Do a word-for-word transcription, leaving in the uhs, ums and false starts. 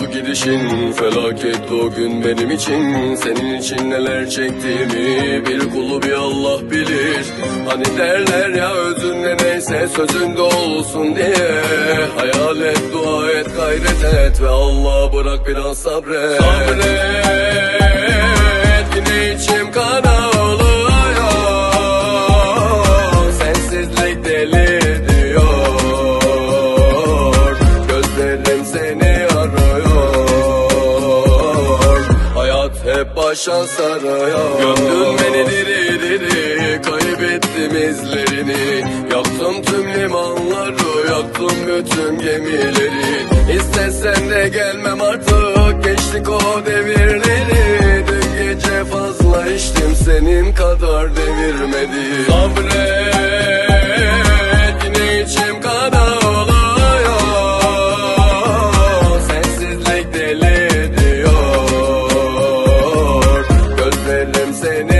oldu gidişin, felaket o gün benim için. Senin için neler çektiğimi bir kulu bir Allah bilir. Hani derler ya, özünde neyse sözünde olsun diye. Hayal et, dua et, gayret et ve Allah'a bırak biraz sabret. Sabret, yine içim kan ağlıyor. Sensizlik deli diyor, gözlerim seni arıyor. Hayat hep başa sarıyor. Gömdün beni diri diri, kaybettim izlerini. Yaktım tüm limanları, yaktım bütün gemileri. İstesen de gelmem artık, geçtik o devirleri. Dün gece fazla içtim, senin kadar devirmedi. Sabret, yine içim kan ağlıyor. Sensizlik deli diyor, gözlerim seni